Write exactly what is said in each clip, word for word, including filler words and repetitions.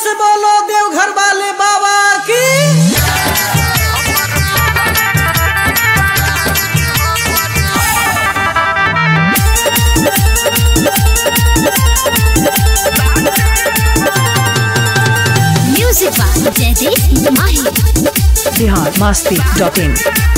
से बोलो देवघर वाले बाबा की। म्यूजिक बाय जयदीप माही। बिहार मस्ती डॉट इन।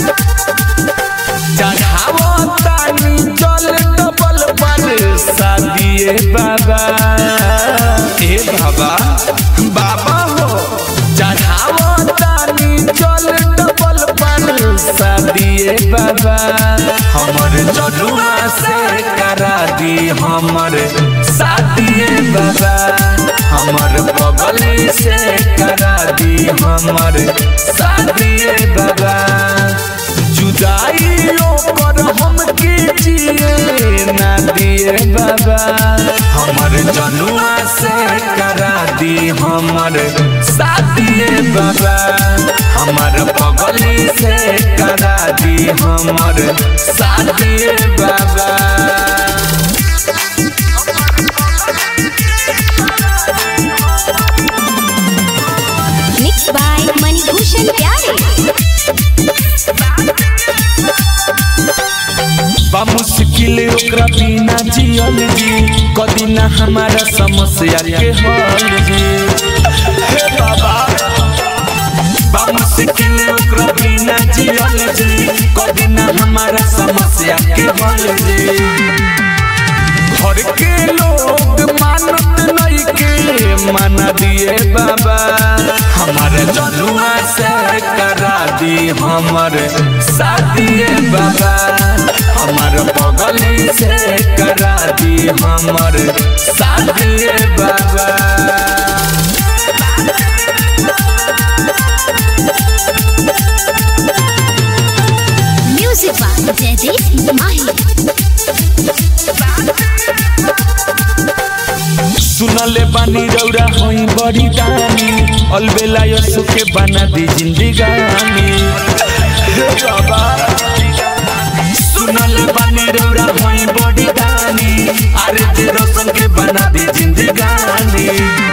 चढ़ावो तानी जल डबल पर शादिए बाबा ए बाबा बाबा हो। चढ़ावो तानी जल डबल पर शादिए बाबा हमर जनुआ से करा दी हमर शादिए बाबा हमर बगल से करा दी हमर शादिए बाबा। जुदाइयों पर हम कीजिए ना दिए बाबा हमर जनुआ से करा दी हमर शादिए बाबा हमर बगली से करा दी हमर शादिए बाबा। मिक्स बाय मणिभूषण प्यारे। बा मुश्किल ओकरा बिना जियल जी कदी ना हमारा समस्या के हल जी हे बाबा। बा मुश्किल ओकरा बिना जियल जी कदी ना हमारा समस्या के हल जी। घर के लोग मानत नहीं के मना दिए बाबा हमारे जनुआ से करा दी हमर शादिए बाबा हमर बगली से करा दी हमर शादिए बाबा। म्यूजिक बाय जयदीप माही। सुनले बानी रौरा होई बड़ी दानी अलबेला यसु के बना दी जिंदगानी हे बाबा। सुनले बानी रौरा होई बड़ी दानी अरे ते रोशन के बना दी जिंदगानी।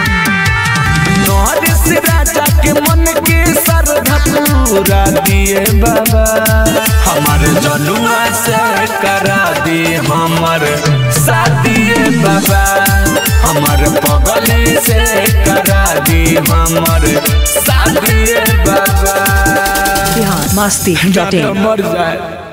नौरिस राजा के मन के श्रद्धा पूरा दिए बाबा हमारे जनुआ से करा दी हमर शादिए बाबा हमर बगल से करा दी हमर शादिए बाबा। Bihar Masti dot in. मर जाए।